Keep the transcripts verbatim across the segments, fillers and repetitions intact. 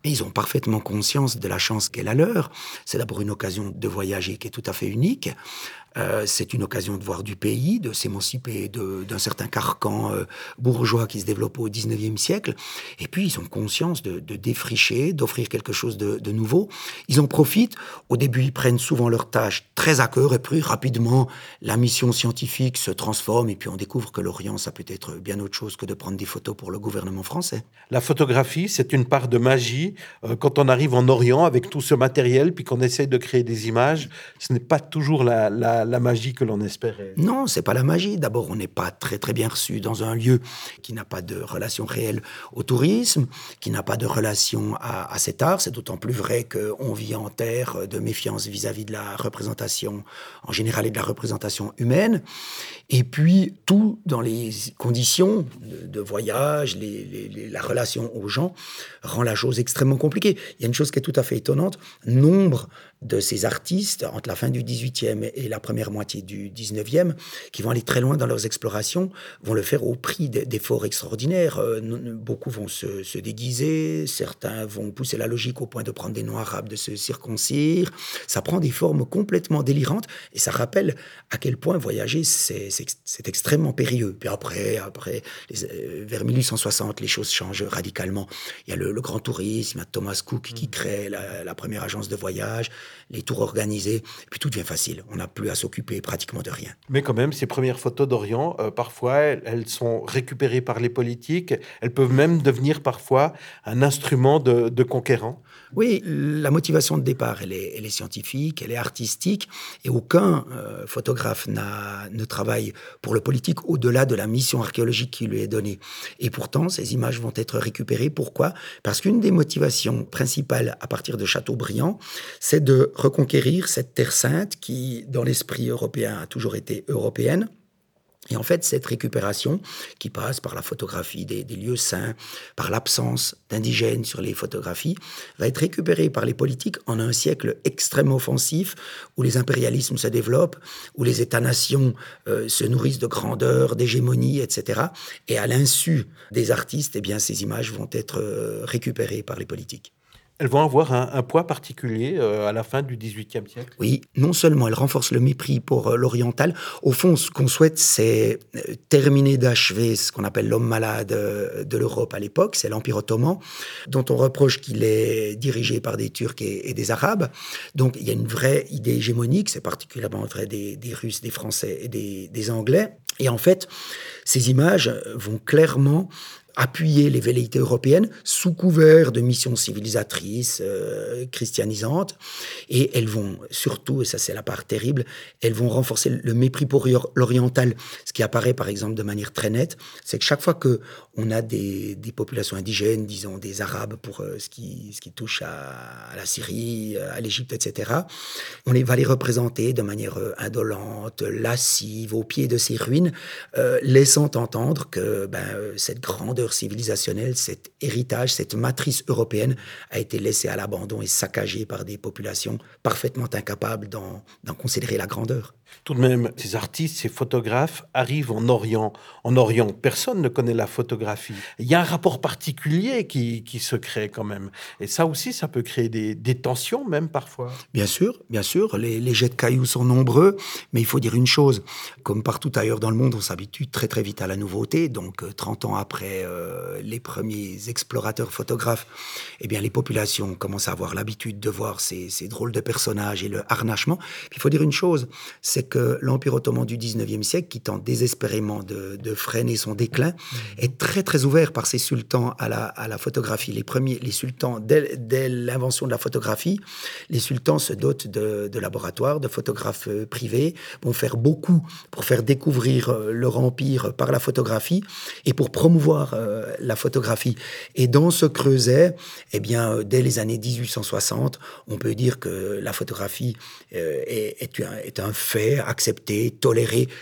Mais ils ont parfaitement conscience de la chance qu'est la leur. C'est d'abord une occasion de voyager qui est tout à fait unique. Euh, c'est une occasion de voir du pays, de s'émanciper de, d'un certain carcan euh, bourgeois qui se développe au dix-neuvième siècle. Et puis, ils ont conscience de, de défricher, d'offrir quelque chose de, de nouveau. Ils en profitent. Au début, ils prennent souvent leurs tâches très à cœur. Et puis, rapidement, la mission scientifique se transforme. Et puis, on découvre que l'Orient, ça peut être bien autre chose que de prendre des photos pour le gouvernement français. La photographie, c'est une part de magie. Euh, quand on arrive en Orient avec tout ce matériel, puis qu'on essaye de créer des images, ce n'est pas toujours la, la, la magie que l'on espérait. Non, c'est pas la magie. D'abord, on n'est pas très très bien reçu dans un lieu qui n'a pas de relation réelle au tourisme, qui n'a pas de relation à, à cet art. C'est d'autant plus vrai qu'on vit en terre de méfiance vis-à-vis de la représentation en général et de la représentation humaine. Et puis, tout dans les conditions de, de voyage, les, les, les, la relation aux gens, rend la chose extrêmement compliquée. Il y a une chose qui est tout à fait étonnante. Nombre de ces artistes, entre la fin du dix-huitième et la première moitié du dix-neuvième, qui vont aller très loin dans leurs explorations, vont le faire au prix d'efforts extraordinaires. Euh, beaucoup vont se, se déguiser, certains vont pousser la logique au point de prendre des noms arabes, de se circoncire. Ça prend des formes complètement délirantes et ça rappelle à quel point voyager, c'est, c'est, c'est extrêmement périlleux. Puis après, après les, euh, vers mille huit cent soixante, les choses changent radicalement. Il y a le, le grand tourisme, il y a Thomas Cook qui crée la, la première agence de voyage, les tours organisés, et puis tout devient facile. On n'a plus à s'occuper pratiquement de rien. Mais quand même, ces premières photos d'Orient, euh, parfois, elles, elles sont récupérées par les politiques. Elles peuvent même devenir parfois un instrument de, de conquérant. Oui, la motivation de départ, elle est, elle est scientifique, elle est artistique, et aucun euh, photographe n'a, ne travaille pour le politique au-delà de la mission archéologique qui lui est donnée. Et pourtant, ces images vont être récupérées. Pourquoi ? Parce qu'une des motivations principales à partir de Chateaubriand, c'est de reconquérir cette terre sainte qui, dans l'esprit européen, a toujours été européenne. Et en fait, cette récupération, qui passe par la photographie des, des lieux saints, par l'absence d'indigènes sur les photographies, va être récupérée par les politiques en un siècle extrêmement offensif, où les impérialismes se développent, où les États-nations euh, se nourrissent de grandeur, d'hégémonie, et cetera. Et à l'insu des artistes, eh bien, ces images vont être euh, récupérées par les politiques. Elles vont avoir un, un poids particulier euh, à la fin du dix-huitième siècle. Oui, non seulement elles renforcent le mépris pour euh, l'oriental, au fond, ce qu'on souhaite, c'est euh, terminer d'achever ce qu'on appelle l'homme malade euh, de l'Europe à l'époque, c'est l'Empire ottoman, dont on reproche qu'il est dirigé par des Turcs et, et des Arabes. Donc, il y a une vraie idée hégémonique, c'est particulièrement vrai des, des Russes, des Français et des, des Anglais. Et en fait, ces images vont clairement appuyer les velléités européennes sous couvert de missions civilisatrices, euh, christianisantes. Et elles vont surtout, et ça c'est la part terrible, elles vont renforcer le mépris pour l'oriental. Ce qui apparaît par exemple de manière très nette, c'est que chaque fois qu'on a des, des populations indigènes, disons des Arabes pour euh, ce, qui, ce qui touche à, à la Syrie, à l'Égypte, et cetera, on les, va les représenter de manière euh, indolente, lascive, au pied de ces ruines, euh, laissant entendre que ben, euh, cette grandeur civilisationnelle, cet héritage, cette matrice européenne a été laissée à l'abandon et saccagée par des populations parfaitement incapables d'en, d'en considérer la grandeur. Tout de même, ces artistes, ces photographes arrivent en Orient. En Orient, personne ne connaît la photographie. Il y a un rapport particulier qui, qui se crée quand même. Et ça aussi, ça peut créer des, des tensions même parfois. Bien sûr, bien sûr. Les, les jets de cailloux sont nombreux, mais il faut dire une chose. Comme partout ailleurs dans le monde, on s'habitue très très vite à la nouveauté. Donc, trente ans après euh, les premiers explorateurs photographes, eh bien, les populations commencent à avoir l'habitude de voir ces, ces drôles de personnages et le harnachement. Puis, il faut dire une chose, c'est que l'Empire ottoman du dix-neuvième siècle, qui tente désespérément de, de freiner son déclin, mmh. est très très ouvert par ses sultans à la, à la photographie. Les premiers, les sultans, dès, dès l'invention de la photographie, les sultans se dotent de, de laboratoires, de photographes privés, vont faire beaucoup pour faire découvrir leur empire par la photographie et pour promouvoir euh, la photographie. Et dans ce creuset, eh bien, dès les années dix-huit cent soixante, on peut dire que la photographie euh, est, est, un, est un fait accepté, toléré,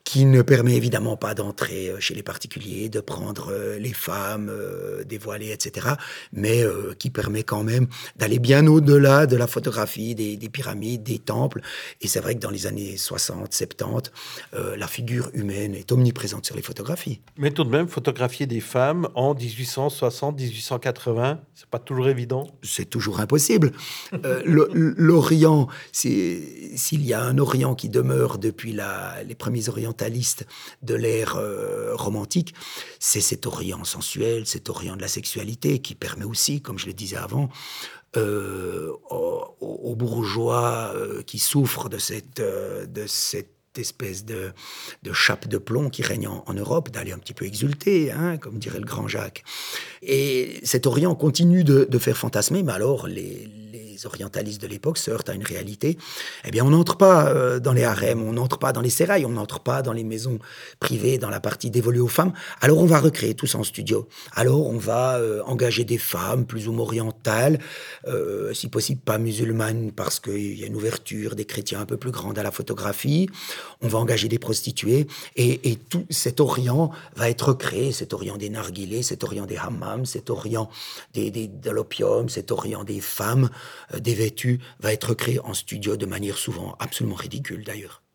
qui ne permet évidemment pas d'entrer chez les particuliers, de prendre les femmes euh, dévoilées, et cetera, mais euh, qui permet quand même d'aller bien au-delà de la photographie, des, des pyramides, des temples. Et c'est vrai que dans les années soixante, soixante-dix, euh, la figure humaine est omniprésente sur les photographies. Mais tout de même, photographier des femmes en dix-huit cent soixante, dix-huit cent quatre-vingts, c'est pas toujours évident. C'est toujours impossible. Euh, L'Orient, s'il y a un Orient qui demeure depuis la, les premiers orientalistes de l'ère euh, romantique, c'est cet Orient sensuel, cet Orient de la sexualité qui permet aussi, comme je le disais avant, euh, aux, aux bourgeois euh, qui souffrent de cette, euh, de cette espèce de, de chape de plomb qui règne en, en Europe, d'aller un petit peu exulter, hein, comme dirait le grand Jacques. Et cet Orient continue de, de faire fantasmer, mais alors les, les orientalistes de l'époque se heurtent à une réalité. Eh bien, on n'entre pas euh, dans les harems, on n'entre pas dans les sérails, on n'entre pas dans les maisons privées, dans la partie dévolue aux femmes. Alors, on va recréer tout ça en studio. Alors, on va euh, engager des femmes plus ou moins orientales, euh, si possible pas musulmanes, parce qu'il y a une ouverture des chrétiens un peu plus grande à la photographie. On va engager des prostituées et, et tout cet Orient va être créé, cet Orient des narguilés, cet Orient des hammams, cet Orient des, des, de l'opium, cet Orient des femmes, euh, des vêtues, va être créé en studio de manière souvent absolument ridicule d'ailleurs.